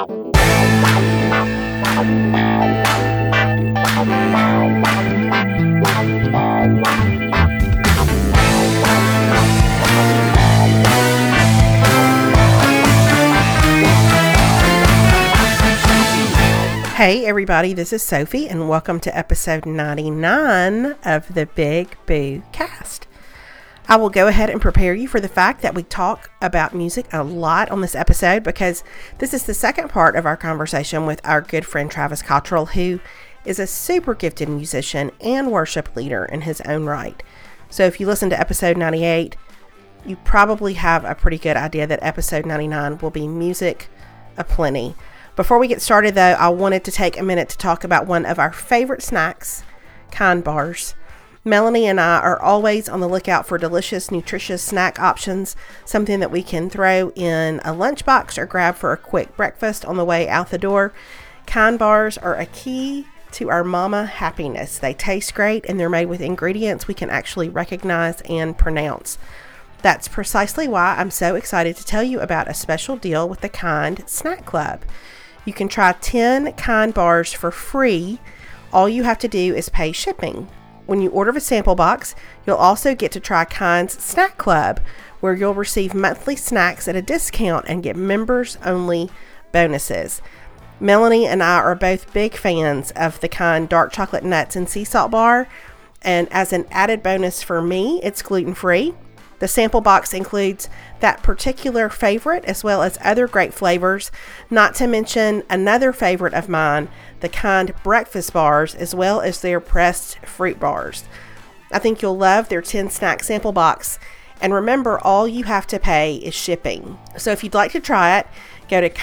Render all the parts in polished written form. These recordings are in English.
Hey everybody, this is Sophie and welcome to episode 99 of the Big Boo Cast. I will go ahead and prepare you for the fact that we talk about music a lot on this episode because this is the second part of our conversation with our good friend Travis Cottrell, who is a super gifted musician and worship leader in his own right. So if you listen to episode 98, you probably have a pretty good idea that episode 99 will be music aplenty. Before we get started, though, I wanted to take a minute to talk about one of our favorite snacks, Kind Bars. Melanie and I are always on the lookout for delicious, nutritious snack options, something that we can throw in a lunchbox or grab for a quick breakfast on the way out the door. Kind Bars are a key to our mama happiness. They taste great and they're made with ingredients we can actually recognize and pronounce. That's precisely why I'm so excited to tell you about a special deal with the Kind Snack Club. You can try 10 Kind Bars for free. All you have to do is pay shipping. When you order a sample box, you'll also get to try Kind's Snack Club, where you'll receive monthly snacks at a discount and get members-only bonuses. Melanie and I are both big fans of the Kind Dark Chocolate Nuts and Sea Salt Bar, and as an added bonus for me, it's gluten-free. The sample box includes that particular favorite as well as other great flavors, not to mention another favorite of mine, the Kind breakfast bars, as well as their pressed fruit bars. I think you'll love their 10 snack sample box. And remember, all you have to pay is shipping. So if you'd like to try it, go to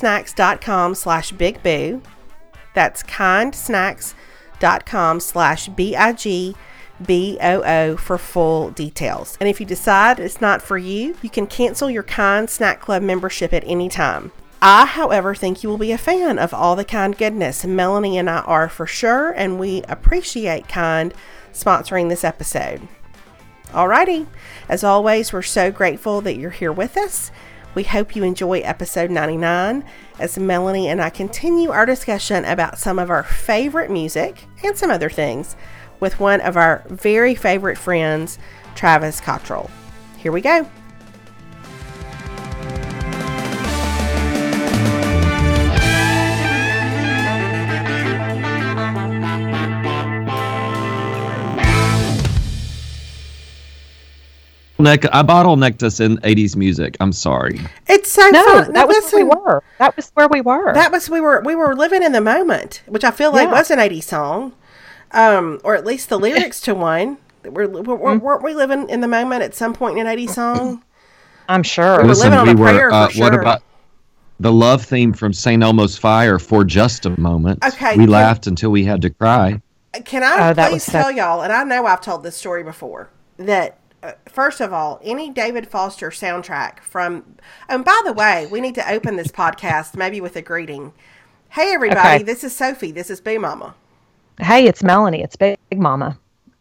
kindsnacks.com/bigboo. That's kindsnacks.com/BIGBOO for full details. And if you decide it's not for you, you can cancel your Kind Snack Club membership at any time. I, however, think you will be a fan of all the Kind goodness. Melanie and I are for sure, and we appreciate Kind sponsoring this episode. Alrighty, as always, we're so grateful that you're here with us. We hope you enjoy episode 99 as Melanie and I continue our discussion about some of our favorite music and some other things with one of our very favorite friends, Travis Cottrell. Here we go. I bottlenecked us in 80s music. I'm sorry. It's so fun. That was where we were. That was where we were. We were living in the moment, which I feel like was an 80s song. Or at least the lyrics to one. Weren't we living in the moment at some point in an 80s song? I'm sure. We were living on a prayer for sure. What about the love theme from St. Elmo's Fire, For Just a Moment? Okay. We laughed until we had to cry. Can I please tell y'all, and I know I've told this story before, that first of all, any David Foster soundtrack from, and by the way, we need to open this podcast maybe with a greeting. Hey everybody, This is Sophie. This is Boo Mama. Hey, it's Melanie. It's Big Mama.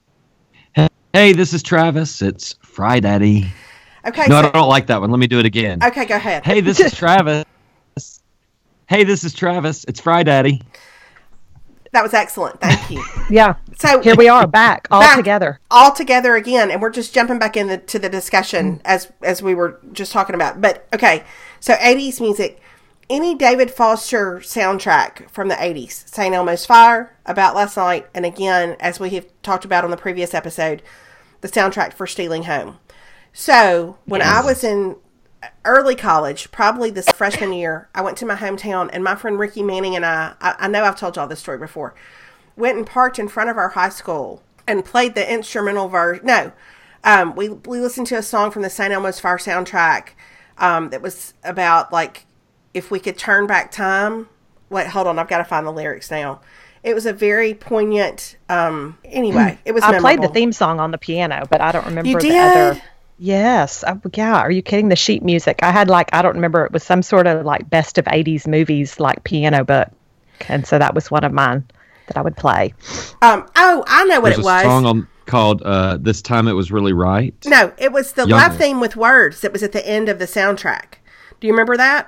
Hey, this is Travis. It's Fry Daddy. Okay. No, I don't like that one. Let me do it again. Okay, go ahead. Hey, this is Travis. Hey, this is Travis. It's Fry Daddy. That was excellent. Thank you. Yeah. So here we are back together. All together again. And we're just jumping back into the discussion as we were just talking about. But okay. So 80s music. Any David Foster soundtrack from the 80s. St. Elmo's Fire, About Last Night, and again, as we have talked about on the previous episode, the soundtrack for Stealing Home. So when I was in early college, probably this freshman year, I went to my hometown, and my friend Ricky Manning and I know I've told y'all this story before, went and parked in front of our high school and played the instrumental version. No, we listened to a song from the St. Elmo's Fire soundtrack that was about, like, if we could turn back time. Wait, hold on, I've got to find the lyrics now. It was a very poignant, anyway, it was memorable. I played the theme song on the piano, but I don't remember you did? The other. Yes. Yeah. Are you kidding? The sheet music. I had I don't remember. It was some sort of best of 80s movies, piano book. And so that was one of mine that I would play. I know what it was. There's a song called This Time It Was Really Right. No, it was the love theme with words that was at the end of the soundtrack. Do you remember that?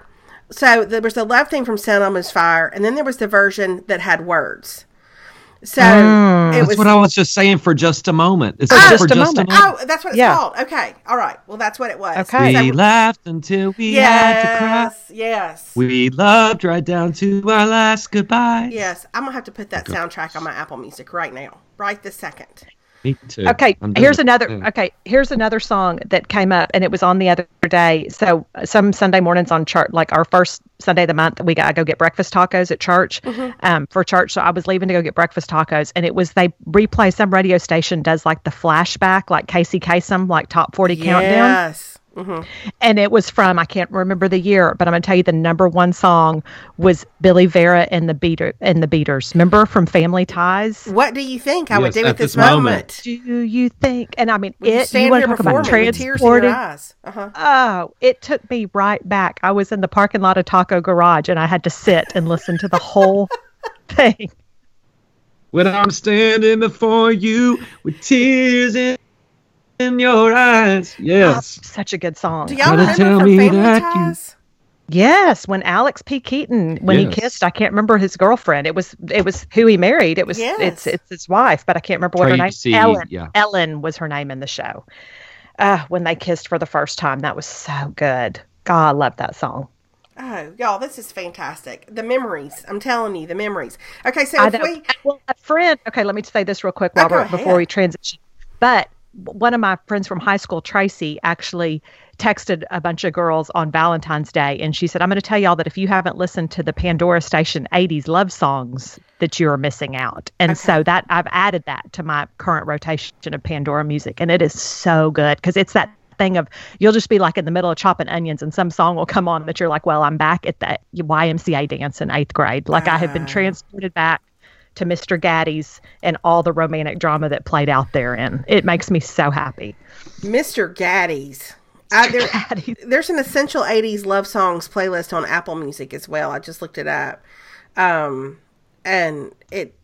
So there was the love theme from St. Elmo's Fire, and then there was the version that had words. So it That's was what I was just saying for just a moment. It's Just a Moment. Oh, that's what it's Yeah. called. Okay. All right. Well, that's what it was. Okay. We laughed until we had to cry. Yes. We loved right down to our last goodbye. Yes. I'm going to have to put that soundtrack on my Apple Music right now. Right this second. Me too. Okay, I'm doing here's it. another. Yeah. Okay, here's another song that came up, and it was on the other day. So some Sunday mornings on church, like our first Sunday of the month, I go get breakfast tacos at church, for church. So I was leaving to go get breakfast tacos, and it was they replay, some radio station does like the flashback, like Casey Kasem, like top 40 countdown. Yes. And it was from, I can't remember the year, but I'm going to tell you the number one song was Billy Vera and the Beaters. Remember from Family Ties? What do you think I would Yes, do at at this this moment. moment? Do you think? And I mean, Would you you stand want to here talk before about me with tears in your transported? eyes? Uh-huh. Oh, it took me right back. I was in the parking lot of Taco Garage, and I had to sit and listen to the whole thing. When I'm standing before you with tears in your eyes. Yes. Oh, such a good song. Do y'all Gotta remember tell from me Family that you- Ties? Yes, when Alex P. Keaton, when he Yes. kissed, I can't remember his girlfriend. It was who he married. It was Yes. it's his wife, but I can't remember what her name. Tracy, Ellen. yeah. Ellen was her name in the show. When they kissed for the first time, that was so good. God, I love that song. Oh, y'all, this is fantastic. The memories. I'm telling you, the memories. Okay, so I if know. we... Well, a friend. Okay, let me say this real quick, Oh, go Robert, ahead. before we transition. But one of my friends from high school, Tracy, actually texted a bunch of girls on Valentine's Day, and she said, "I'm going to tell y'all that if you haven't listened to the Pandora Station '80s love songs, that you are missing out." And so that I've added that to my current rotation of Pandora music, and it is so good because it's that thing of you'll just be like in the middle of chopping onions and some song will come on that you're like, well, I'm back at that YMCA dance in 8th grade. Like I have been transported back to Mr. Gaddy's and all the romantic drama that played out therein. It makes me so happy. Mr. Gaddy's. Gaddy's. There's an essential 80s love songs playlist on Apple Music as well. I just looked it up. And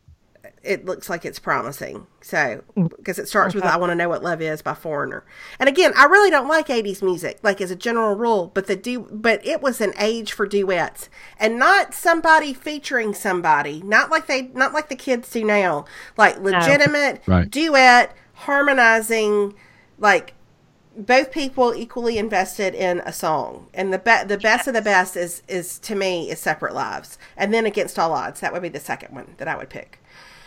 it looks like it's promising. So, because it starts with I Want to Know What Love Is by Foreigner. And again, I really don't like 80s music, like as a general rule, but but it was an age for duets and not somebody featuring somebody, not like the kids do now, like legitimate Right. duet, harmonizing, like both people equally invested in a song. And the best of the best is to me is Separate Lives. And then Against All Odds, that would be the second one that I would pick.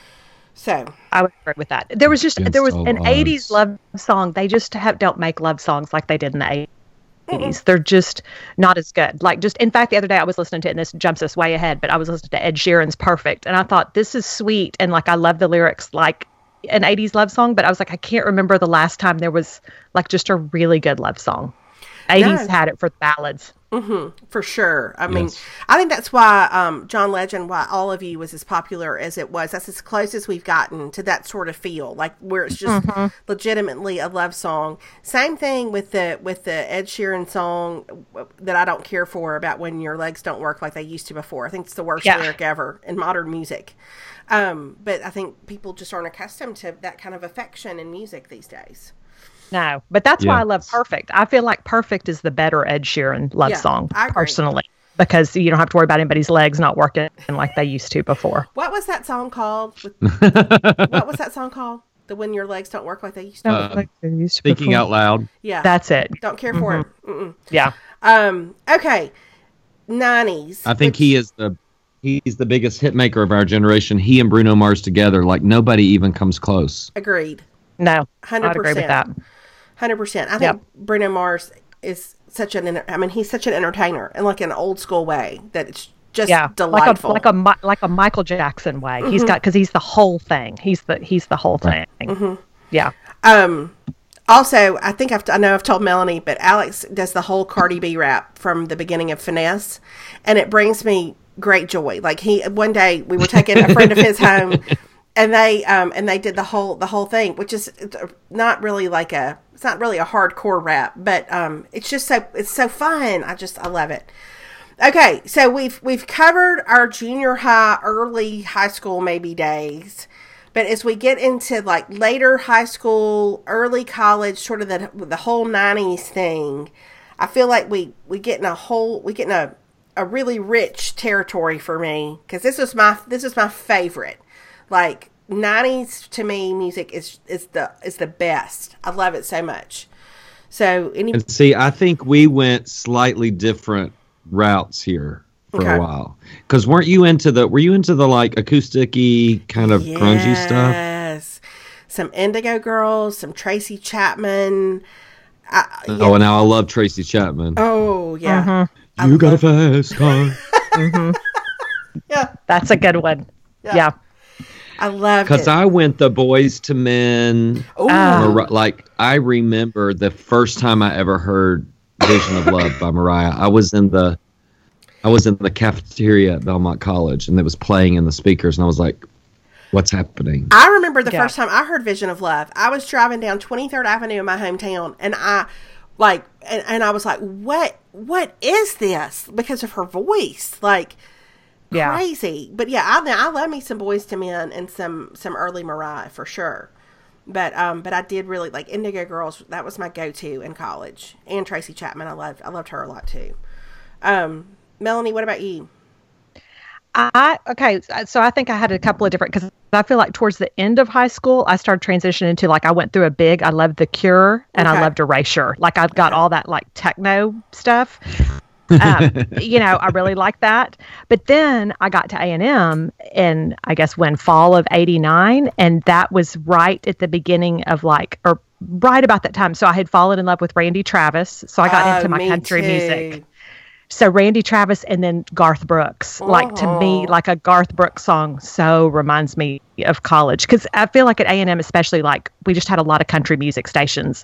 So I would agree with that. There was All an odds. 80s love song. They just don't make love songs like they did in the 80s. They're just not as good. Like in fact, the other day I was listening to it, and this jumps us way ahead, but I was listening to Ed Sheeran's Perfect, and I thought this is sweet. And like, I love the lyrics like an 80s love song, but I was like, I can't remember the last time there was like just a really good love song. 80s had it for the ballads. for sure. I mean, Yes. I think that's why John Legend, why All of You was as popular as it was. That's as close as we've gotten to that sort of feel, like where it's just legitimately a love song. Same thing with the Ed Sheeran song that I don't care for, about when your legs don't work like they used to before. I think it's the worst lyric ever in modern music. But I think people just aren't accustomed to that kind of affection in music these days. No, but that's why I love Yes. Perfect. I feel like Perfect is the better Ed Sheeran love Yeah, song, I agree. personally, because you don't have to worry about anybody's legs not working like they used to before. What was that song called? What was that song called? The When Your Legs Don't Work Like They Used to? Like they used to Thinking before. out loud. Yeah. That's it. Don't care for it. Mm-mm. Yeah. Okay. 90s. I think he's the biggest hit maker of our generation. He and Bruno Mars together, like nobody even comes close. Agreed. No, 100%. I'd agree with that. 100%. I think Yep. Bruno Mars is he's such an entertainer in like an old school way that it's just Yeah, delightful. like a Michael Jackson way. He's got, because he's the whole thing. He's the whole thing. Yeah. Also, I think I know I've told Melanie, but Alex does the whole Cardi B rap from the beginning of Finesse, and it brings me great joy. Like one day we were taking a friend of his home, and they did the whole thing, which is not really it's not really a hardcore rap, but it's so fun. I love it. Okay, so we've covered our junior high, early high school maybe days. But as we get into like later high school, early college, sort of the whole 90s thing, I feel like we get in a a really rich territory for me because this was my favorite. Like 90s to me, music is the best. I love it so much. So and see, I think we went slightly different routes here for a while. Because were you into the like acoustic-y kind of grungy stuff? Yes. Some Indigo Girls, some Tracy Chapman. And now I love Tracy Chapman. Oh, yeah. You got a fast car. Yeah. That's a good one. Yeah. I loved it. Because I went the Boys to Men. Like, I remember the first time I ever heard Vision of Love by Mariah. I was in the cafeteria at Belmont College, and it was playing in the speakers, and I was like, what's happening? I remember the first time I heard Vision of Love. I was driving down 23rd Avenue in my hometown, and I was like, what is this? Because of her voice. Like, crazy. But yeah, I love me some Boys to Men and some early Mariah for sure. But I did really like Indigo Girls. That was my go-to in college. And Tracy Chapman. I loved her a lot too. Melanie, what about you? So I think I had a couple of different, because I feel like towards the end of high school, I started transitioning to, like, I went through I loved The Cure and I loved Erasure. Like, I've got all that, like, techno stuff. I really liked that. But then I got to A&M, and I guess when fall of 89, and that was right at the beginning of, like, or right about that time. So I had fallen in love with Randy Travis. So I got into my country music. So Randy Travis and then Garth Brooks. Like, to me, like a Garth Brooks song so reminds me of college. Because I feel like at A&M especially, like, we just had a lot of country music stations.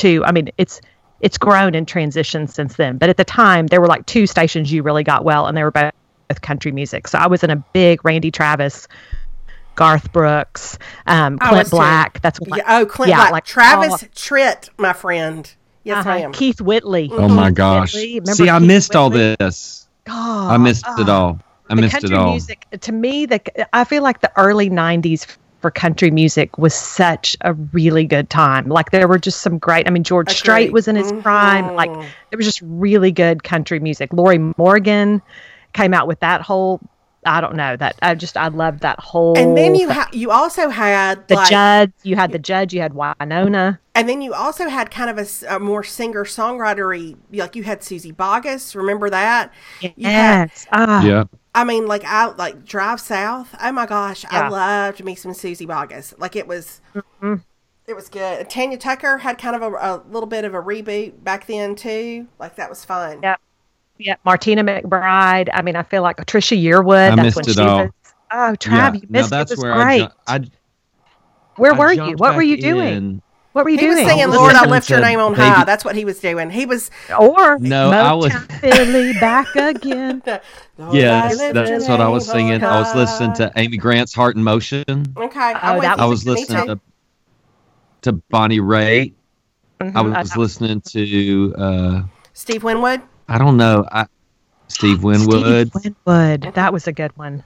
It's grown and transitioned since then. But at the time, there were like two stations you really got well, and they were both country music. So I was in a big Randy Travis, Garth Brooks, Clint Black. That's what. Clint Black. Like Travis Tritt, my friend. Yes, I am. Keith Whitley. Oh my gosh! See, I missed all this. Oh, I missed it all. I missed it all. Music, to me, I feel like the early '90s for country music was such a really good time. Like, there were just some great. George Strait was in his prime. Like, it was just really good country music. Lori Morgan came out with that whole. I don't know that I loved that whole. And then you also had the Judge. You had the Judge. You had Winona. And then you also had kind of a more singer-songwritery, like you had Susie Boggess. Remember that? Yes. Yeah. I like Drive South. Oh my gosh, I loved me some Susie Boggess. Like, it was, it was good. Tanya Tucker had kind of a little bit of a reboot back then too. Like, that was fun. Yeah. Yeah, Martina McBride. I feel like Trisha Yearwood. I missed it all. Oh, Trav, you missed it. It was great. Where were you? What were you doing? What were you doing? He was singing "Lord, I Lift Your Name on High." That's what he was doing. He was, I was Philly back again. Yes, that's what I was singing. I was listening to Amy Grant's "Heart in Motion." Okay, I was listening to Bonnie Raitt. I was listening to Steve Winwood. I don't know. Steve Winwood. Steve Winwood. That was a good one.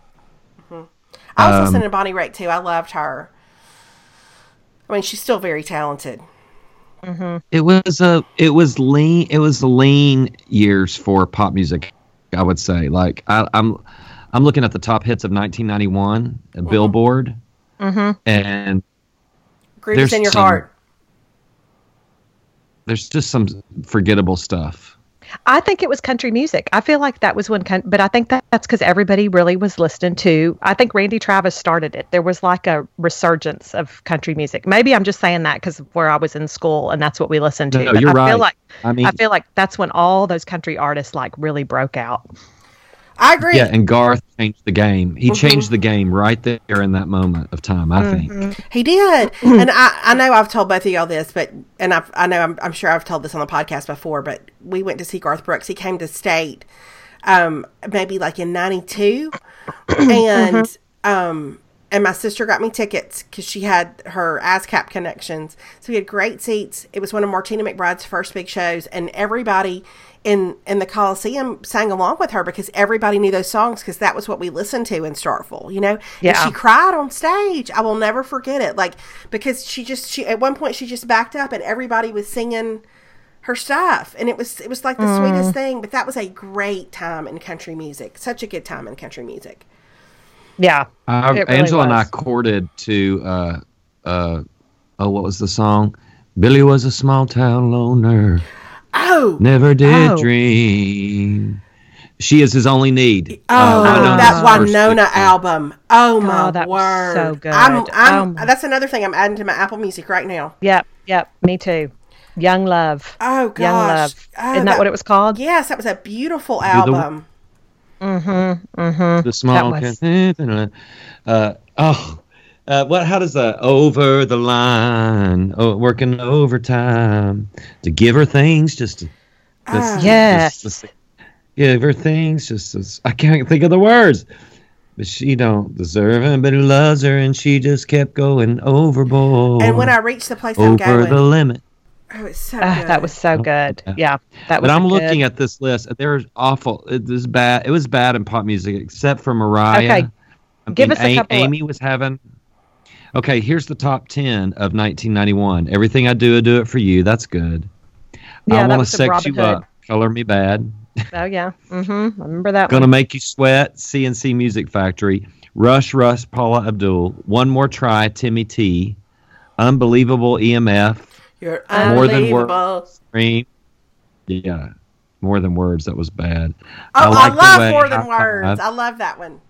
I was listening to Bonnie Raitt too. I loved her. She's still very talented. It was lean years for pop music, I would say. Like, I'm looking at the top hits of 1991 at Billboard, and Groove Is in Your Heart. There's just some forgettable stuff. I think it was country music. I feel like that was when, but I think that's because everybody really was listening to. I think Randy Travis started it. There was like a resurgence of country music. Maybe I'm just saying that because of where I was in school and that's what we listened to. No, you're right. I feel like that's when all those country artists like really broke out. I agree. Yeah, and Garth changed the game. He changed the game right there in that moment of time, I think. He did. And I know I've told both of y'all this, I'm sure I've told this on the podcast before, but we went to see Garth Brooks. He came to state maybe like in 92. And my sister got me tickets because she had her ASCAP connections. So we had great seats. It was one of Martina McBride's first big shows, and everybody in the Coliseum sang along with her because everybody knew those songs because that was what we listened to in Starkville, Yeah. And she cried on stage. I will never forget it. Like, because she at one point she just backed up and everybody was singing her stuff, and it was like the sweetest thing. But that was a great time in country music. Such a good time in country music. Yeah, it really Angela and I was. courted to what was the song? Billy was a small town loner, Oh, never did Oh. dream. She is his only need. that Winona's first Winona hit. album. Oh my that was word. so good. That's another thing I'm adding to my Apple Music right now. Yep, me too. Young Love. Oh gosh. Young Love. Oh, Isn't that what it was called? Yes, that was a beautiful album. The small That what? How does that? Over the line, working overtime to give her things just. Yes. Give her things just. I can't think of the words, but she don't deserve him, but he loves her, and she just kept going overboard. And when I reached the place I'm over going, the limit. oh, it's so good. That was so good. Yeah, that was. But I'm good. looking at this list. There's awful. It was bad. It was bad in pop music, except for Mariah. Okay. Give us a couple of- Amy was having. Okay, here's the top 10 of 1991. Everything I do it for you. That's good. Yeah, I that want to was some sex Robin you Hood. up. Color me bad. Oh yeah. I remember that Gonna one. make you sweat. CNC Music Factory. Rush, Paula Abdul. One more try. Timmy T. Unbelievable EMF. You're More than unbelievable. Scream. Yeah, More Than Words. That was bad. Oh, like I the love way More Than High Words. Five- I love that one.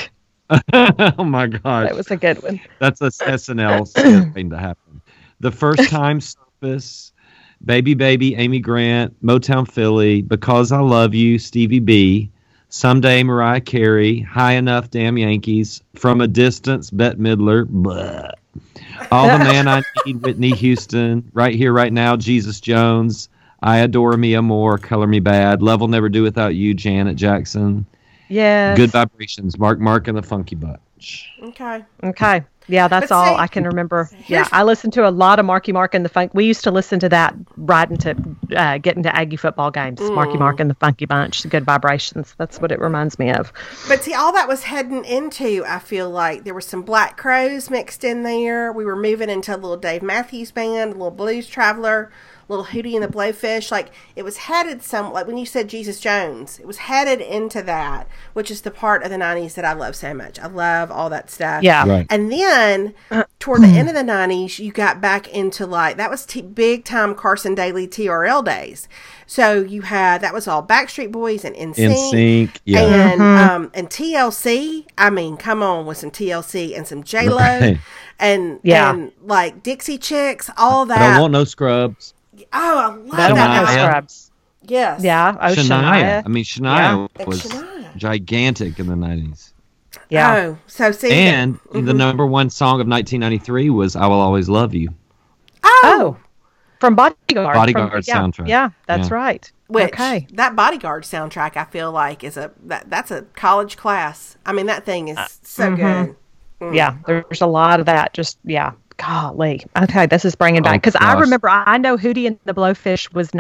Oh my gosh. That was a good one. That's a SNL thing to happen. The First Time Surface, Baby Baby, Amy Grant, Motown Philly, Because I Love You, Stevie B, Someday, Mariah Carey, High Enough, Damn Yankees, From a Distance, Bette Midler, blah. All the Man I Need, Whitney Houston, Right Here, Right Now, Jesus Jones, I Adore Me Amore, Color Me Bad, Love Will Never Do Without You, Janet Jackson, Yes. Good Vibrations, Mark and the Funky Bunch. Okay. Okay. Yeah, that's But all see, I can remember. Yeah, here's- I listened to a lot of Marky Mark and the Funk. We used to listen to that right into getting to Aggie football games. Marky Mark and the Funky Bunch, Good Vibrations. That's what it reminds me of. But see, all that was heading into, I feel like there were some Black Crows mixed in there. We were moving into a little Dave Matthews Band, a little Blues Traveler, a little Hootie and the Blowfish. Like, it was headed like when you said Jesus Jones, it was headed into that, which is the part of the 90s that I love so much. I love all that stuff. Yeah. Right. And then toward the end of the 90s, you got back into like, that was big time Carson Daly TRL days. So you had, that was all Backstreet Boys and NSYNC, yeah. and TLC. I mean, come on with some TLC and some J-Lo Right. and like Dixie Chicks, all I don't that. want no scrubs. Oh, I love I don't that know Shania. album. Scrubs. Yes. Yeah. Oh, Shania. Shania. I mean, Shania Yeah. was Shania. gigantic in the 90s. Yeah. Oh, so see. And the number one song of 1993 was I Will Always Love You. Oh. From Bodyguard. Bodyguard soundtrack. Yeah, that's Yeah. right. Which, Okay. that Bodyguard soundtrack, I feel like is that's a college class. I mean, that thing is so good. Yeah, there's a lot of that. Just, yeah. Golly. Okay, this is bringing back. Because I gosh. remember, I know Hootie and the Blowfish was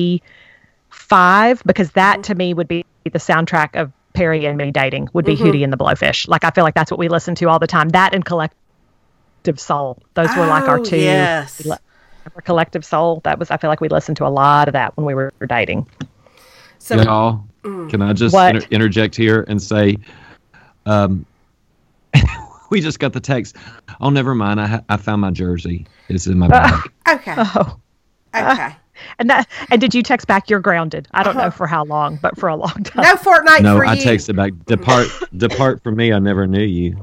95, because that to me would be the soundtrack of Perry and me dating, would be Hootie and the Blowfish. Like, I feel like that's what we listened to all the time. That and Collective Soul. Those were like our Oh, two. yes. Collective Soul. That was, I feel like we listened to a lot of that when we were dating. So Y'all, can I just What? interject here and say, we just got the text. Oh, never mind. I found my jersey. It's in my bag. okay, Oh. okay. And did you text back, you're grounded? I don't know for how long, but for a long time. No Fortnite No, for I you. texted back. Depart from me. I never knew you.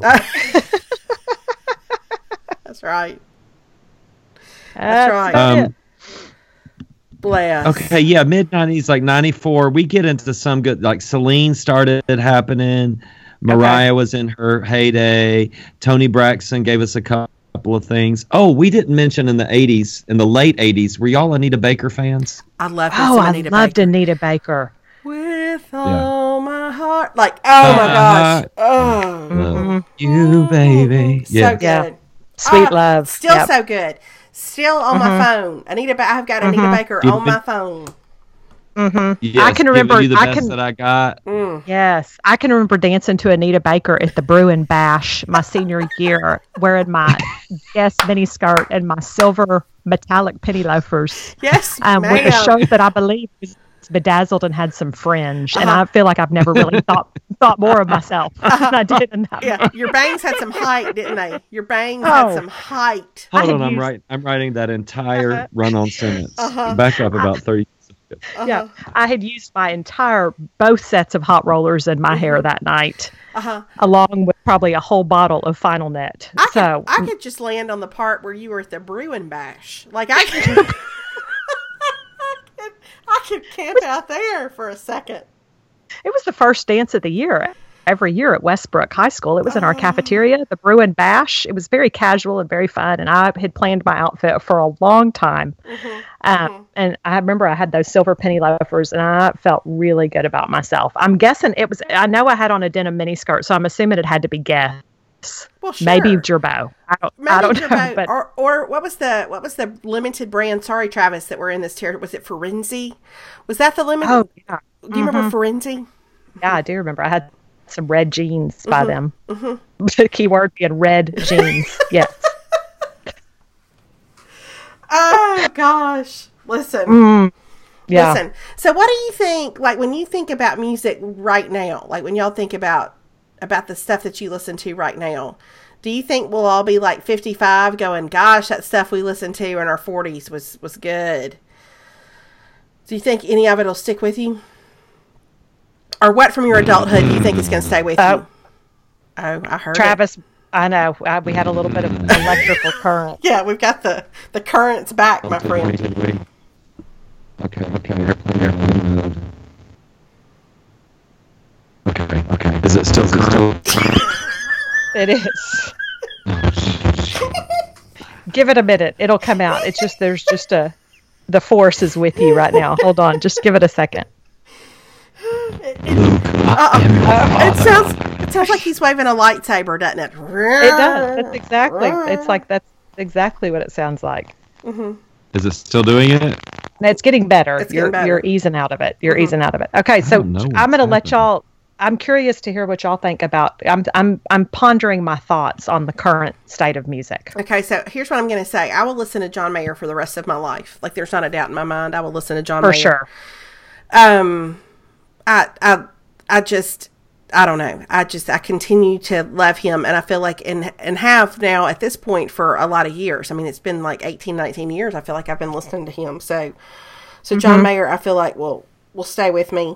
That's right. That's right. about it. Bless. Okay, yeah, mid 90s, like 94. We get into some good, like Celine started happening. Mariah was in her heyday. Tony Braxton gave us a couple of things. Oh, we didn't mention in the 80s, in the late 80s, were y'all Anita Baker fans? I love this. Oh, I Anita loved Baker. Anita Baker. With all my heart. Like, oh my gosh. Oh. Love you, baby. So Yeah. good. Yeah. Sweet Ah, Love. Still Yep. so good. Still on my phone. I've got Anita Baker You on my been- phone. Yes, I can remember. giving you the best that I got. Yes, I can remember dancing to Anita Baker at the Bruin Bash my senior year, wearing my Guess mini skirt and my silver metallic penny loafers. Yes, with a shirt that I believe was bedazzled and had some fringe. And I feel like I've never really thought more of myself than I did in that. Yeah, your bangs had some height, didn't they? Your bangs had some height. Hold on, I'm writing that entire run-on sentence. Back up about 30 seconds. Yeah, I had used my entire both sets of hot rollers in my hair that night, along with probably a whole bottle of Final Net. I could just land on the part where you were at the Bruin Bash. Like I could, I could camp out there for a second. It was the first dance of the year. Every year at Westbrook High School. It was in our cafeteria, the Bruin Bash. It was very casual and very fun, and I had planned my outfit for a long time. And I remember I had those silver penny loafers, and I felt really good about myself. I'm guessing it was, I know I had on a denim miniskirt, so I'm assuming it had to be Guess. Well, sure. Maybe Gerbeau. I don't know. But, or what was the limited brand? Sorry, Travis, that were in this territory. Was it Ferenzi? Was that the limited? Oh, yeah. Do you remember Ferenzi? Yeah, I do remember. I had some red jeans by them. The key word being red jeans. Yes. Oh gosh. Listen. Yeah. Listen. So what do you think, like when you think about music right now, like when y'all think about the stuff that you listen to right now, do you think we'll all be like 55 going, gosh, that stuff we listened to in our 40s was good? Do you think any of it will stick with you? Or what from your adulthood do you think is going to stay with you? Oh, I heard Travis, I know. We had a little bit of electrical current. Yeah, we've got the currents back, my friend. Okay. Airplane mode. Okay. Is it still current? It is. Give it a minute. It'll come out. It's just, the force is with you right now. Hold on. Just give it a second. It sounds like he's waving a lightsaber, doesn't it? It does. That's exactly what it sounds like. Is it still doing it? It's getting better. Better. You're easing out of it. Okay, so I'm going to let y'all. I'm curious to hear what y'all think about. I'm pondering my thoughts on the current state of music. Okay, so here's what I'm going to say. I will listen to John Mayer for the rest of my life. Like, there's not a doubt in my mind. I will listen to John Mayer for sure. I just, I don't know. I continue to love him, and I feel like, and have now at this point for a lot of years. I mean, it's been like 18, 19 years. I feel like I've been listening to him. So John Mayer, I feel like will stay with me.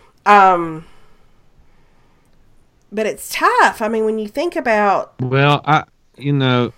But it's tough. I mean, when you think about. Well, I didn't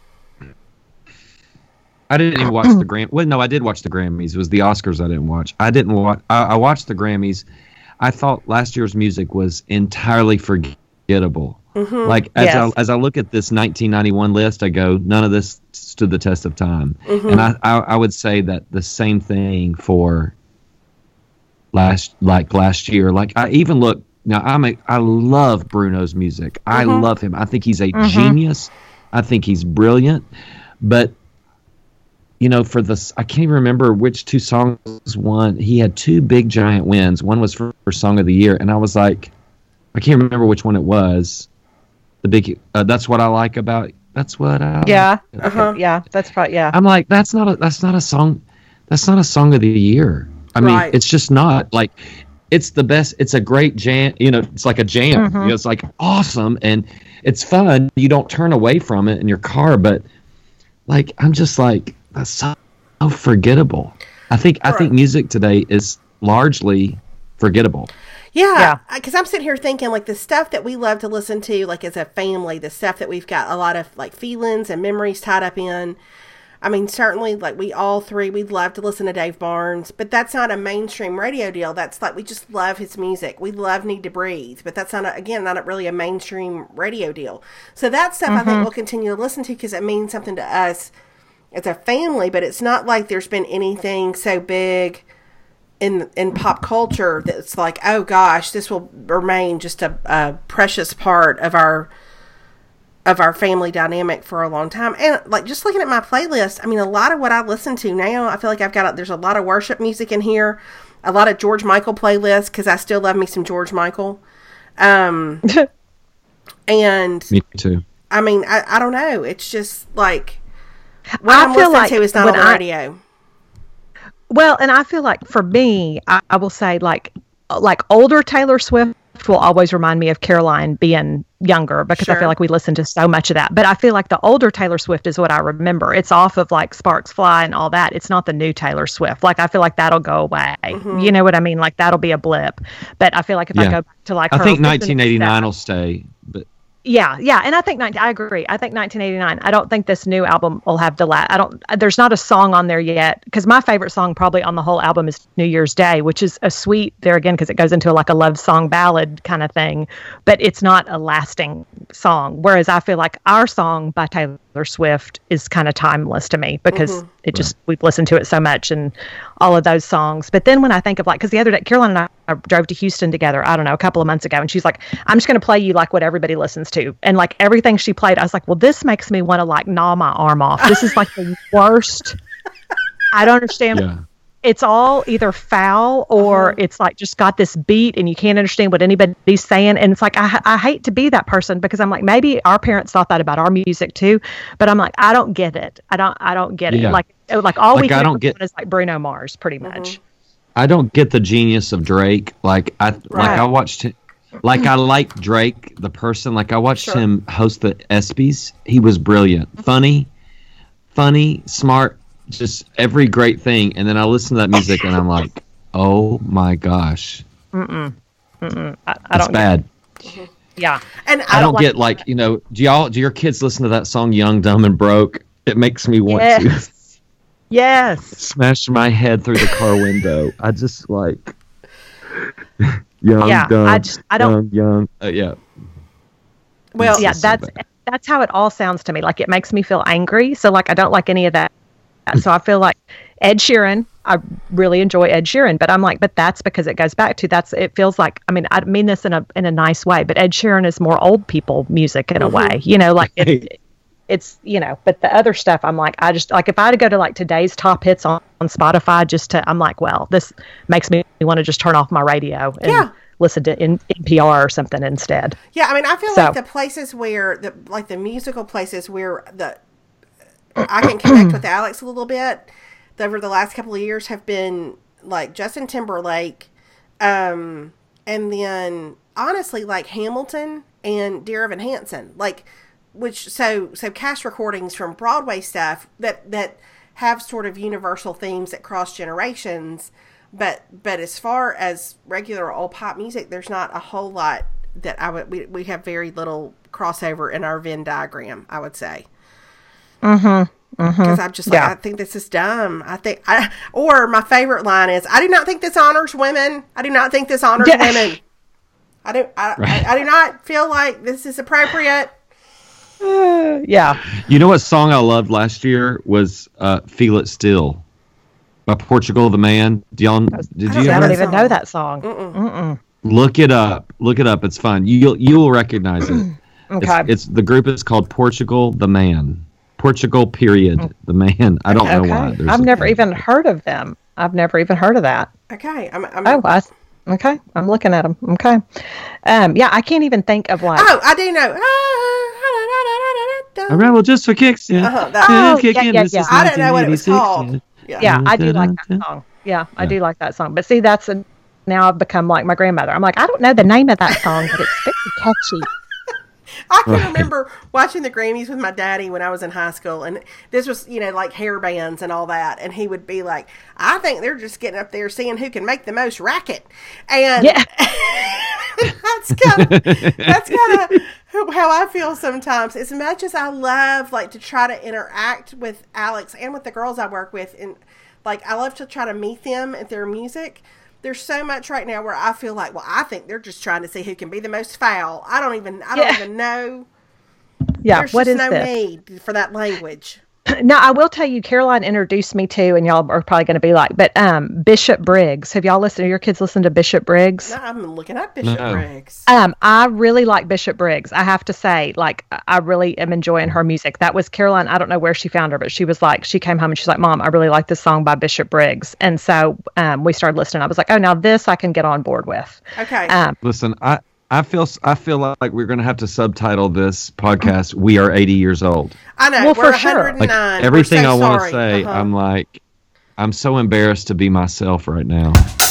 even watch the Grammys. Well, no, I did watch the Grammys. It was the Oscars I didn't watch. I watched the Grammys. I thought last year's music was entirely forgettable. Like as I look at this 1991 list, I go, none of this stood the test of time. And I would say that the same thing for last year. Like I even look now. I love Bruno's music. I love him. I think he's a genius. I think he's brilliant. But you know, for this, I can't even remember which two songs won. He had two big giant wins. One was for Song of the Year, and I was like, I can't remember which one it was. The big, that's what I like about. That's what I. Yeah. Yeah. That's probably. Yeah. I'm like, that's not a song. That's not a Song of the Year. I mean, it's just not like. It's the best. It's a great jam. You know, it's like a jam. You know, it's like awesome and it's fun. You don't turn away from it in your car, but like I'm just like. That's so forgettable. I think music today is largely forgettable. Yeah, because I'm sitting here thinking like the stuff that we love to listen to, like as a family, the stuff that we've got a lot of like feelings and memories tied up in. I mean, certainly like we love to listen to Dave Barnes, but that's not a mainstream radio deal. That's like we just love his music. We love Need to Breathe, but that's not really a mainstream radio deal. So that stuff I think we'll continue to listen to because it means something to us. It's a family, but it's not like there's been anything so big in pop culture that's like, oh gosh, this will remain just a precious part of our family dynamic for a long time. And like just looking at my playlist, I mean, a lot of what I listen to now, I feel like there's a lot of worship music in here, a lot of George Michael playlists because I still love me some George Michael. And me too. I mean, I don't know. It's just like what I'm listening to is not on the radio. Well, and I feel like for me, I will say like older Taylor Swift will always remind me of Caroline being younger because I feel like we listened to so much of that. But I feel like the older Taylor Swift is what I remember. It's off of like Sparks Fly and all that. It's not the new Taylor Swift. Like I feel like that'll go away. Mm-hmm. You know what I mean? Like that'll be a blip. But I feel like if I go back to like I think 1989 will stay. But yeah, and I think I agree. I think 1989. I don't think this new album will have there's not a song on there yet because my favorite song probably on the whole album is New Year's Day, which is a sweet there again because it goes into like a love song ballad kind of thing, but it's not a lasting song. Whereas I feel like our song by Taylor Swift is kind of timeless to me because it just we've listened to it so much and all of those songs. But then when I think of like, because the other day Caroline and I drove to Houston together, I don't know, a couple of months ago, and she's like, I'm just going to play you like what everybody listens to. And like everything she played, I was like, well, this makes me want to like gnaw my arm off. This is like the worst. I don't understand. Yeah. It's all either foul or it's like just got this beat and you can't understand what anybody's saying. And it's like, I hate to be that person because I'm like, maybe our parents thought that about our music too, but I'm like, I don't get it. I don't get it. Like all we can get is like Bruno Mars pretty much. I don't get the genius of Drake. Like I watched it. Like I like Drake, the person. Like I watched him host the ESPYs. He was brilliant, funny, smart, just every great thing. And then I listen to that music and I'm like, oh my gosh, it's bad. Yeah, and I don't get like do your kids listen to that song "Young, Dumb, and Broke"? It makes me want to. Yes. Smash my head through the car window. I just like young, dumb, I don't. Young. Yeah. Well, yeah, that's how it all sounds to me. Like it makes me feel angry. So like I don't like any of that. So I feel like Ed Sheeran. I really enjoy Ed Sheeran, but I'm like, but that's because it goes back to it feels like. I mean, I mean this in a nice way, but Ed Sheeran is more old people music in a way. Like it's but the other stuff I'm like I just like if I had to go to like today's top hits on Spotify I'm like, well, this makes me want to just turn off my radio and listen to NPR or something instead. Yeah, I mean I feel like the places where the musical places where I can connect with Alex a little bit over the last couple of years have been like Justin Timberlake, and then honestly like Hamilton and Dear Evan Hansen, like. Which so cast recordings from Broadway stuff that have sort of universal themes that cross generations, but as far as regular old pop music, there's not a whole lot that we have very little crossover in our Venn diagram, I would say. Because I'm just like I think this is dumb. Or my favorite line is I do not think this honors women. I do not think this honors women. I do not feel like this is appropriate. Yeah. You know what song I loved last year was "Feel It Still" by Portugal the Man. Did you? I don't even know that song. Look it up. It's fun. You'll recognize it. Okay. It's the group is called Portugal the Man. Portugal period the Man. I don't know why. I've never even heard of them. I've never even heard of that. Okay. Okay. I'm looking at them. Okay. Yeah, I can't even think of like. Oh, I do know. I rebel just for kicks. Yeah. Yeah. I don't know what it was called. Yeah, I do like that song. Yeah, I do like that song. But see, now I've become like my grandmother. I'm like, I don't know the name of that song, but it's very catchy. I can remember watching the Grammys with my daddy when I was in high school, and this was, like hair bands and all that, and he would be like, I think they're just getting up there seeing who can make the most racket. And that's kind of how I feel sometimes. As much as I love like to try to interact with Alex and with the girls I work with, and like I love to try to meet them at their music, there's so much right now where I feel like, well, I think they're just trying to see who can be the most foul. I don't even know. Yeah, there's what just is no this? need for that language. Now, I will tell you, Caroline introduced me to, and y'all are probably going to be like, but Bishop Briggs. Have y'all listened? Your kids listen to Bishop Briggs? No, I'm looking up Bishop Briggs. I really like Bishop Briggs. I have to say, like, I really am enjoying her music. That was Caroline. I don't know where she found her, but she was like, she came home and she's like, Mom, I really like this song by Bishop Briggs. And so we started listening. I was like, oh, now this I can get on board with. Okay. Listen, I feel like we're going to have to subtitle this podcast. We are 80 years old. I know. Well, we're for sure. 109. Like, everything so I want to sorry. say, I'm so embarrassed to be myself right now.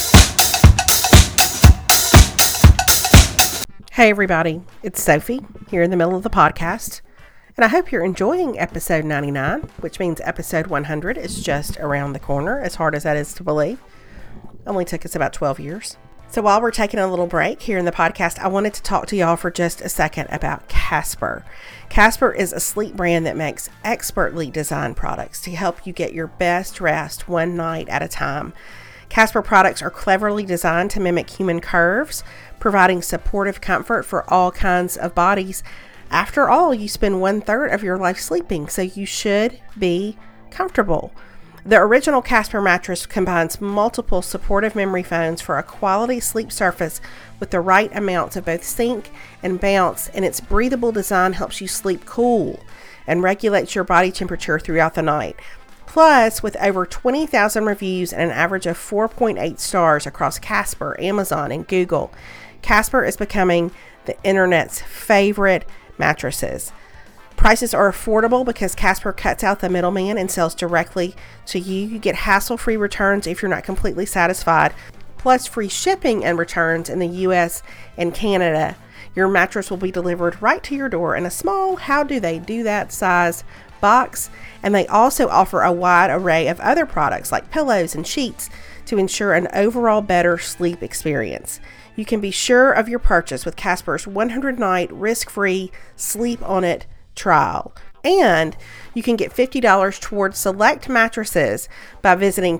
Hey, everybody. It's Sophie here in the middle of the podcast. And I hope you're enjoying episode 99, which means episode 100 is just around the corner, as hard as that is to believe. Only took us about 12 years. So while we're taking a little break here in the podcast, I wanted to talk to y'all for just a second about Casper. Casper is a sleep brand that makes expertly designed products to help you get your best rest one night at a time. Casper products are cleverly designed to mimic human curves, providing supportive comfort for all kinds of bodies. After all, you spend 1/3 of your life sleeping, so you should be comfortable. The original Casper mattress combines multiple supportive memory foams for a quality sleep surface with the right amounts of both sink and bounce, and its breathable design helps you sleep cool and regulates your body temperature throughout the night. Plus, with over 20,000 reviews and an average of 4.8 stars across Casper, Amazon, and Google, Casper is becoming the internet's favorite mattresses. Prices are affordable because Casper cuts out the middleman and sells directly to you. You get hassle-free returns if you're not completely satisfied, plus free shipping and returns in the US and Canada. Your mattress will be delivered right to your door in a small how-do-they-do-that size box, and they also offer a wide array of other products like pillows and sheets to ensure an overall better sleep experience. You can be sure of your purchase with Casper's 100-night risk-free Sleep On It trial, and you can get $50 towards select mattresses by visiting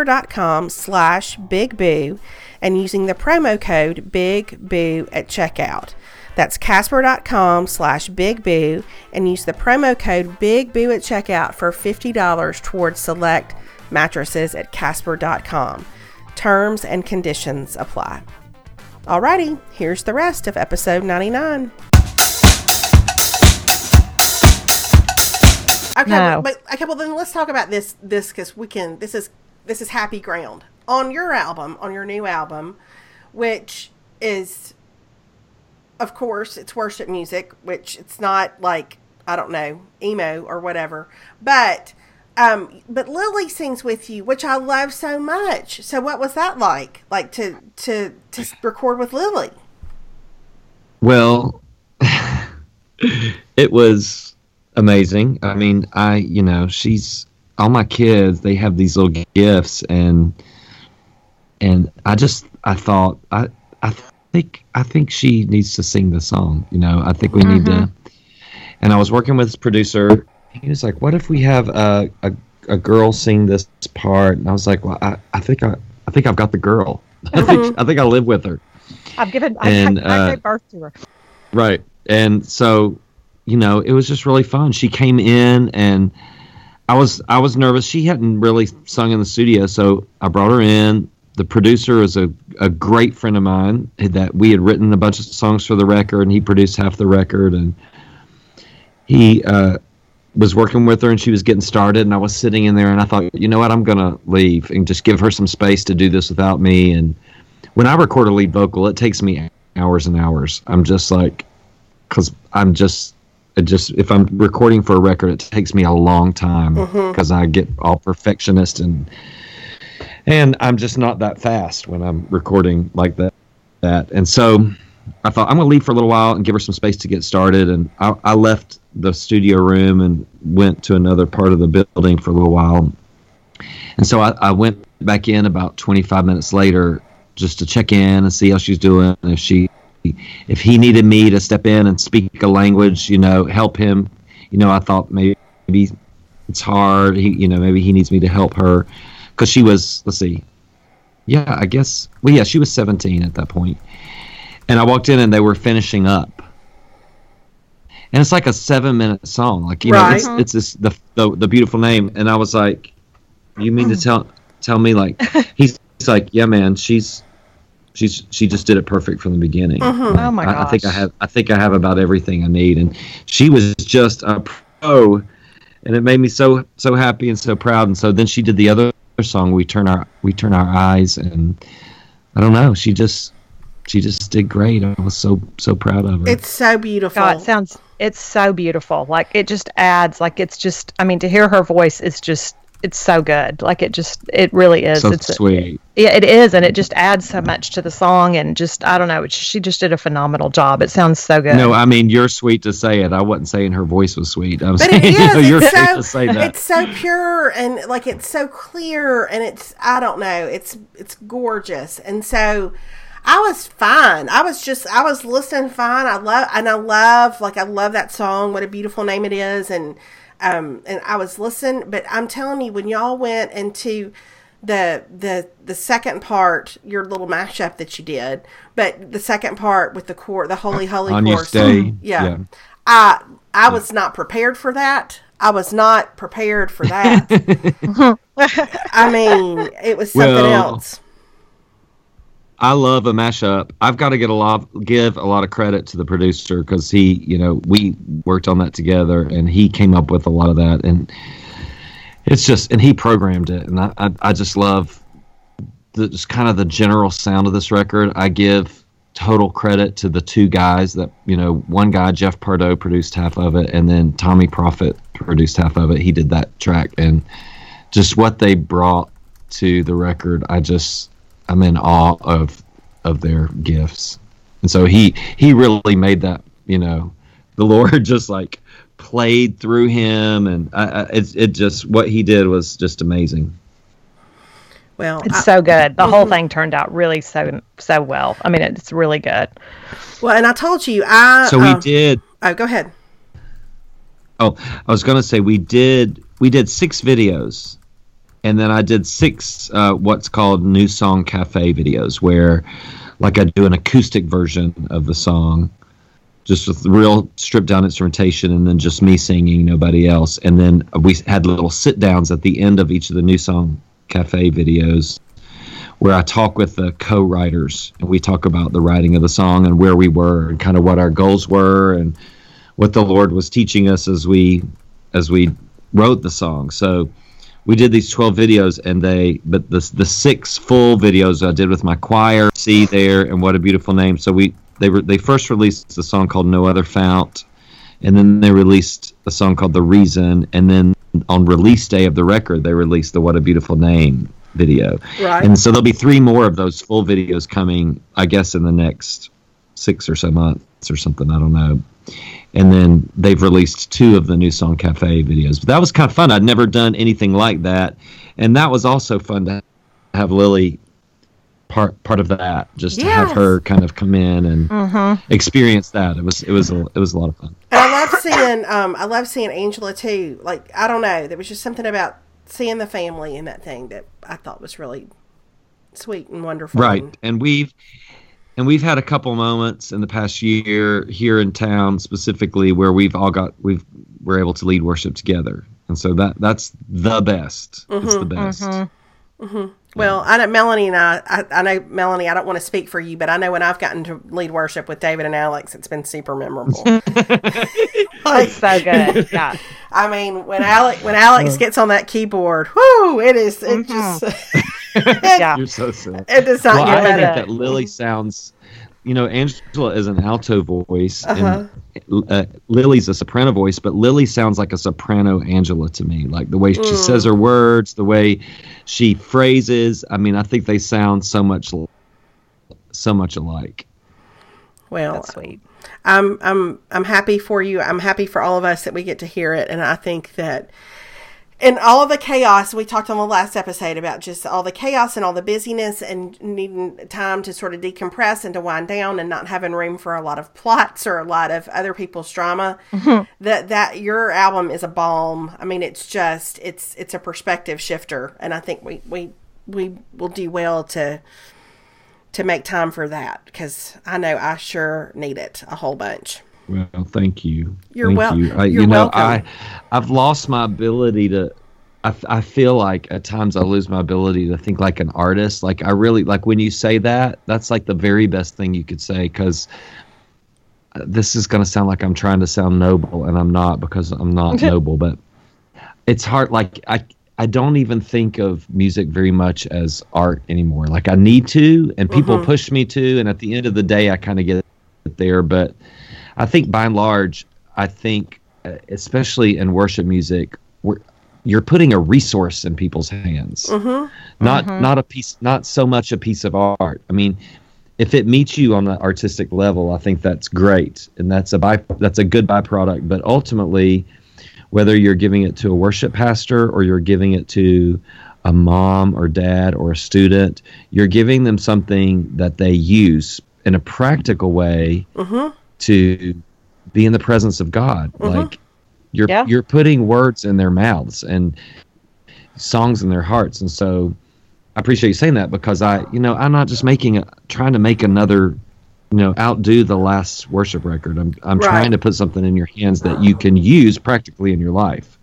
casper.com/bigboo and using the promo code BIGBOO at checkout. That's casper.com/bigboo and use the promo code BIGBOO at checkout for $50 towards select mattresses at casper.com. Terms and conditions apply. Alrighty, here's the rest of episode 99. Okay, No. but well then let's talk about this because this is happy ground on your album, on your new album, which is, of course, it's worship music, which it's not like, I don't know, emo or whatever, but Lily sings with you, which I love so much. So what was that like to record with Lily? Well, it was amazing. I mean, she's all my kids. They have these little gifts, and I thought I think she needs to sing the song. I think we need to. And I was working with this producer. He was like, "What if we have a girl sing this part?" And I was like, "Well, I think I've got the girl. I think I live with her. I gave birth to her." Right, and so. It was just really fun. She came in, and I was nervous. She hadn't really sung in the studio, so I brought her in. The producer is a great friend of mine that we had written a bunch of songs for the record, and he produced half the record. And he was working with her, and she was getting started, and I was sitting in there, and I thought, you know what, I'm going to leave and just give her some space to do this without me. And when I record a lead vocal, it takes me hours and hours. I'm just like, because if I'm recording for a record, it takes me a long time because I get all perfectionist and I'm just not that fast when I'm recording like that. And so I thought I'm going to leave for a little while and give her some space to get started. And I left the studio room and went to another part of the building for a little while. And so I went back in about 25 minutes later just to check in and see how she's doing. And if he needed me to step in and speak a language, help him, I thought maybe it's hard. Maybe he needs me to help her because she was, she was 17 at that point. And I walked in and they were finishing up. and it's like a 7-minute song. Like, you know, Right. it's this, the beautiful name. And I was like, you mean to tell me, like, he's like, yeah, man, she just did it perfect from the beginning. Oh my gosh. I think I have about everything I need. And she was just a pro, and it made me so happy and so proud. And so then she did the other song, We Turn Our Eyes, and I don't know, she just did great. I was so proud of her. It's so beautiful. It's so beautiful. Like, it just adds, like, it's just, I mean, to hear her voice is just, it's so good. Like, it really is. So it's sweet. Yeah, it is. And it just adds so much to the song, and just, I don't know, she just did a phenomenal job. It sounds so good. No, I mean, you're sweet to say it. I wasn't saying her voice was sweet. I was But saying, it is. you're It's sweet so, to say that. it's so pure, and like, it's so clear, and it's, I don't know, it's gorgeous. And so I was fine. I was listening fine. I love that song. What a beautiful name it is. And I was listening, but I'm telling you, when y'all went into the second part, your little mashup that you did, but the second part with the holy On You chorus. Stay. Yeah. I was not prepared for that. I mean, it was something else. I love a mashup. I've got to give a lot of credit to the producer, because he, you know, we worked on that together, and he came up with a lot of that, and it's just, and he programmed it, and I just love just kind of the general sound of this record. I give total credit to the two guys that, you know, one guy, Jeff Pardo, produced half of it, and then Tommy Profit produced half of it. He did that track, and just what they brought to the record, I'm in awe of their gifts. And so he really made that, you know, the Lord just like played through him, and it just, what he did was just amazing. Well, it's so good. The whole thing turned out really so well. I mean, it's really good. Well, and I told you, we did. Oh, go ahead. Oh, I was going to say we did 6 videos. And then I did 6 what's called New Song Cafe videos, where like I do an acoustic version of the song, just with real stripped down instrumentation, and then just me singing, nobody else. And then we had little sit downs at the end of each of the New Song Cafe videos, where I talk with the co-writers, and we talk about the writing of the song and where we were and kind of what our goals were and what the Lord was teaching us as we wrote the song. So we did these 12 videos, but the 6 full videos I did with my choir, See There, and What a Beautiful Name. So they first released a song called No Other Fount, and then they released a song called The Reason, and then on release day of the record, they released the What a Beautiful Name video. Right. And so there'll be 3 more of those full videos coming, I guess, in the next 6 or so months or something. I don't know. And then they've released 2 of the New Song Cafe videos. But that was kind of fun. I'd never done anything like that. And that was also fun to have Lily part of that, just to have her kind of come in and experience that. It was a lot of fun. And I love seeing Angela too. Like, I don't know, there was just something about seeing the family in that thing that I thought was really sweet and wonderful. Right. And we've had a couple moments in the past year here in town specifically where we're able to lead worship together. And so that's the best. It's the best. Well, I know Melanie and I know Melanie, I don't want to speak for you, but I know when I've gotten to lead worship with David and Alex, it's been super memorable. It's so good. Yeah. I mean, when Alex gets on that keyboard, whoo, it just Yeah. You're so silly. it does not get I think better. that Lily sounds, you know, Angela is an alto voice, and Lily's a soprano voice, but Lily sounds like a soprano Angela to me. Like the way she says her words, the way she phrases. I mean, I think they sound so much alike. Well, That's sweet. I'm happy for you. I'm happy for all of us that we get to hear it, and I think that in all of the chaos, we talked on the last episode about just all the chaos and all the busyness and needing time to sort of decompress and to wind down and not having room for a lot of plots or a lot of other people's drama. That your album is a balm. I mean, it's a perspective shifter, and I think we will do well to make time for that, because I know I sure need it a whole bunch. Well, thank you. You're Thank you. You're welcome. I've lost my ability to. I feel like at times I lose my ability to think like an artist. Like I really like when you say that. That's like the very best thing you could say, because this is going to sound like I'm trying to sound noble, and I'm not, because I'm not noble. But it's hard. Like I don't even think of music very much as art anymore. Like I need to, and people push me to, and at the end of the day, I kind of get there. But I think by and large, I think especially in worship music, you're putting a resource in people's hands, not a piece, not so much a piece of art. I mean, if it meets you on the artistic level, I think that's great, and that's a good byproduct. But ultimately, whether you're giving it to a worship pastor or you're giving it to a mom or dad or a student, you're giving them something that they use in a practical way to be in the presence of God. Like you're putting words in their mouths and songs in their hearts. And so I appreciate you saying that, because I'm not just trying to make another, outdo the last worship record. I'm trying to put something in your hands that you can use practically in your life.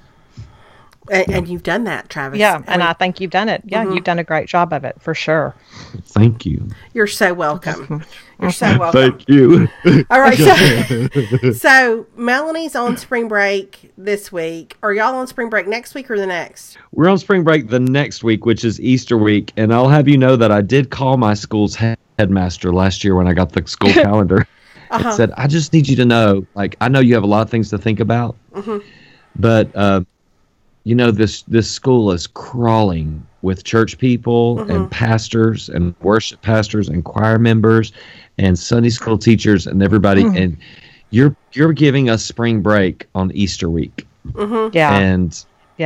And you've done that, Travis. Yeah, I think you've done it. Yeah, you've done a great job of it, for sure. Thank you. You're so welcome. You're so welcome. Thank you. All right, so Melanie's on spring break this week. Are y'all on spring break next week or the next? We're on spring break the next week, which is Easter week. And I'll have you know that I did call my school's headmaster last year when I got the school calendar. And said, I just need you to know, like, I know you have a lot of things to think about, but this school is crawling with church people and pastors and worship pastors and choir members and Sunday school teachers and everybody. And you're giving us spring break on Easter week. Yeah. And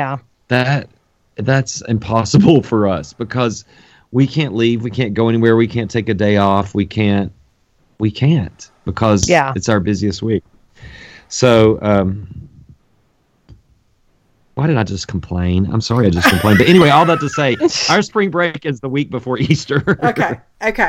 that's impossible for us, because we can't leave. We can't go anywhere. We can't take a day off. We can't because it's our busiest week. So, why did I just complain? I'm sorry I just complained. But anyway, all that to say, our spring break is the week before Easter. Okay.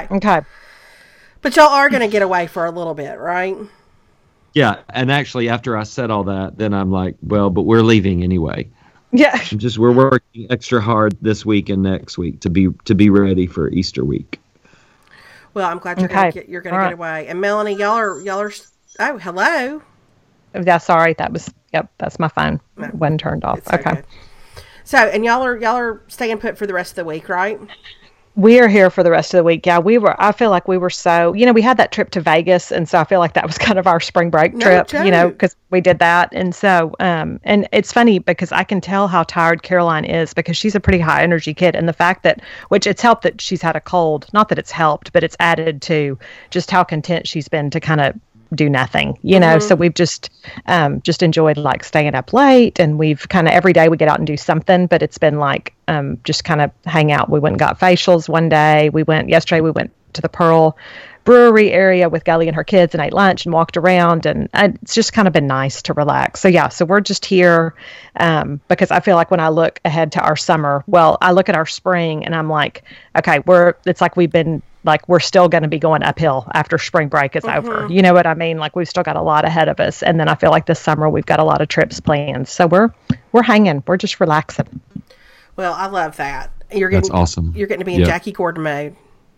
But y'all are going to get away for a little bit, right? Yeah, and actually, after I said all that, then I'm like, well, but we're leaving anyway. Yeah. We're working extra hard this week and next week to be ready for Easter week. Well, I'm glad you're going to get away. And Melanie, y'all are. Oh, hello. Yeah, sorry, that's my phone. It wasn't turned off. Okay. Good. So, and y'all are staying put for the rest of the week, right? We are here for the rest of the week. Yeah, I feel like we were so, we had that trip to Vegas. And so I feel like that was kind of our spring break trip, because we did that. And so, and it's funny because I can tell how tired Caroline is, because she's a pretty high energy kid. And the fact which it's helped that she's had a cold, not that it's helped, but it's added to just how content she's been to kind of do nothing, so we've just enjoyed like staying up late, and we've kind of every day we get out and do something, but it's been like just kind of hang out. We went and got facials one day. Yesterday we went to the Pearl Brewery area with Gully and her kids and ate lunch and walked around, and it's just kind of been nice to relax. So we're just here because I feel like when I look ahead to our summer, I look at our spring and I'm like, okay, it's like we're still going to be going uphill after spring break is over. You know what I mean? Like we've still got a lot ahead of us. And then I feel like this summer we've got a lot of trips planned. So we're hanging. We're just relaxing. Well, I love that. That's awesome. You're getting to be in Jackie Gordon mode.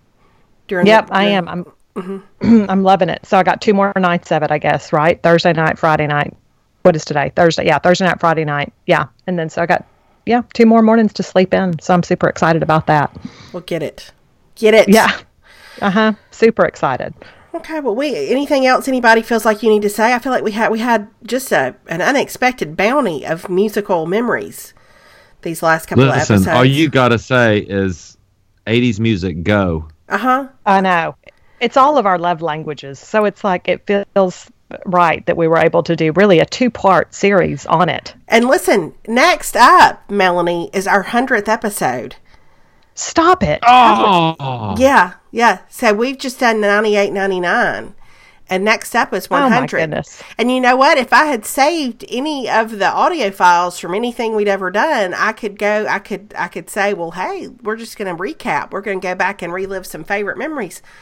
I am. I'm loving it. So I got 2 more nights of it, I guess, right? Thursday night, Friday night. What is today? Thursday. Yeah. Thursday night, Friday night. Yeah. And then, so I got, 2 more mornings to sleep in. So I'm super excited about that. Well, get it. Yeah. Super excited. Okay. Well, anything else anybody feels like you need to say? I feel like we had just an unexpected bounty of musical memories these last couple of episodes. All you got to say is 80s music, go. I know. It's all of our love languages. So it's like, it feels right that we were able to do really a 2-part series on it. And listen, next up, Melanie, is our 100th episode. Stop it. Oh. Yeah. So we've just done 98, 99. And next up is 100. Oh my goodness. And you know what? If I had saved any of the audio files from anything we'd ever done, I could say, well, hey, we're just going to recap. We're going to go back and relive some favorite memories.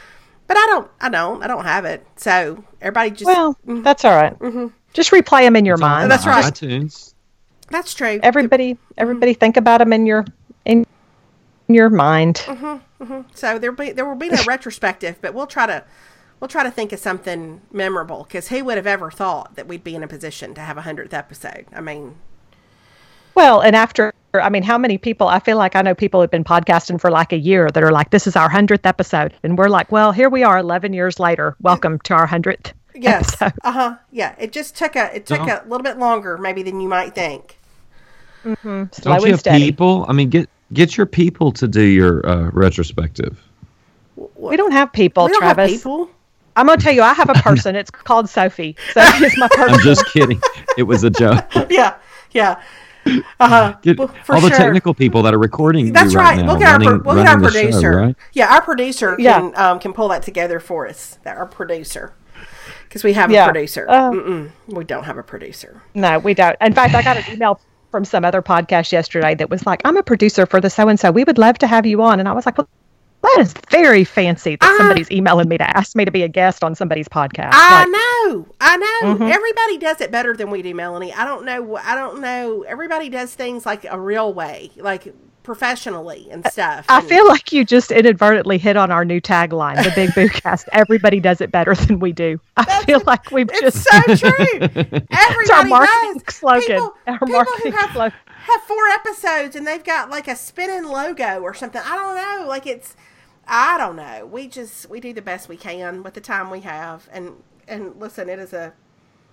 But I don't have it. So everybody just. Well, that's all right. Just replay them in your mind. That's right. iTunes. That's true. Everybody think about them in your mind. So there will be no retrospective, but we'll try to think of something memorable, because who would have ever thought that we'd be in a position to have a 100th episode? I mean, well, and how many people, I feel like I know people who've been podcasting for like a year that are like, this is our 100th episode. And we're like, well, here we are 11 years later. Welcome to our 100th yes. episode. Yeah. It just took a little bit longer maybe than you might think. Slow Don't you and have steady. people? I mean, get your people to do your retrospective. We don't have people, We don't Travis. have people. I'm going to tell you, I have a person. It's called Sophie. Sophie is my person. I'm just kidding. It was a joke. Yeah. Get Well, for all the sure. technical people that are recording That's you right. Oh, now. We'll get our running the show, producer. right? Yeah, our producer can pull that together for us. Our producer, because we have a producer. We don't have a producer. No, we don't. In fact, I got an email from some other podcast yesterday that was like, I'm a producer for the so-and-so. We would love to have you on. And I was like, well, that is very fancy that somebody's emailing me to ask me to be a guest on somebody's podcast. I know. Everybody does it better than we do, Melanie. I don't know. Everybody does things like a real way, like professionally and stuff. I feel like you just inadvertently hit on our new tagline, the Big Bootcast. Everybody does it better than we do. I feel like we've It's just... so true. Everybody our marketing does. slogan. Our People marketing who slogan. have 4 episodes and they've got like a spinning logo or something. I don't know. I don't know. We do the best we can with the time we have, and listen, it is a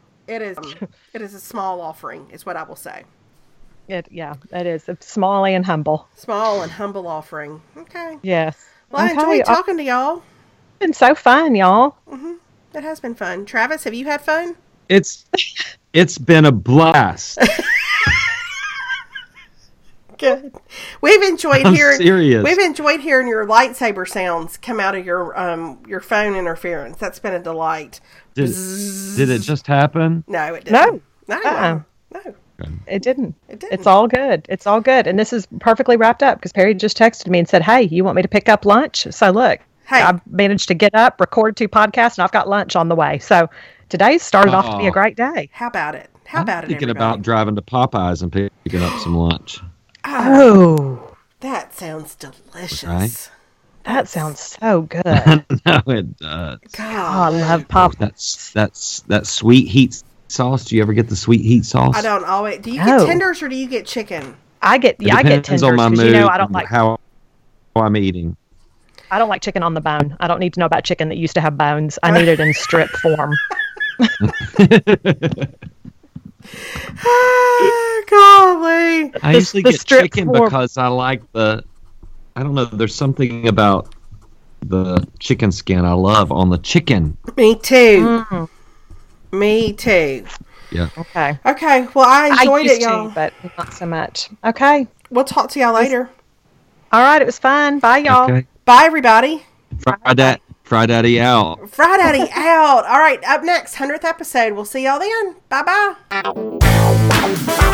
small offering, is what I will say. It is. It's small and humble. Small and humble offering. Okay. Yes. Well, I enjoyed talking to y'all. It's been so fun, y'all. It has been fun. Travis, have you had fun? It's been a blast. Good. We've enjoyed I'm hearing. serious. We've enjoyed hearing your lightsaber sounds come out of your phone interference. That's been a delight. Did it just happen? No, it didn't. No. No. It didn't. It didn't. It's all good. It's all good. And this is perfectly wrapped up because Perry just texted me and said, hey, you want me to pick up lunch? So look, Hey. I've managed to get up, record 2 podcasts, and I've got lunch on the way. So today's started off to be a great day. How about it? How about it? Thinking Everybody? about driving to Popeyes and picking up some lunch. Oh, That sounds delicious. Right? that sounds so good. No, it does. Oh, I love pop. That's that sweet heat sauce. Do you ever get the sweet heat sauce? I don't always. Do you No. get tenders or do you get chicken? I get It I get depends tenders on my because mood I don't and like how I'm eating. I don't like chicken on the bone. I don't need to know about chicken that used to have bones. I need it in strip form. Golly. I usually the get strip chicken form. because I like I don't know, there's something about the chicken skin I love on the chicken. Me too. Me too. Yeah. Okay. Okay. Well, I enjoyed used it, y'all. to, but not so much. Okay. We'll talk to y'all later. All right. It was fun. Bye, y'all. Okay. Bye, everybody. Fry Daddy out. Fry Daddy out. All right. Up next, 100th episode. We'll see y'all then. Bye-bye.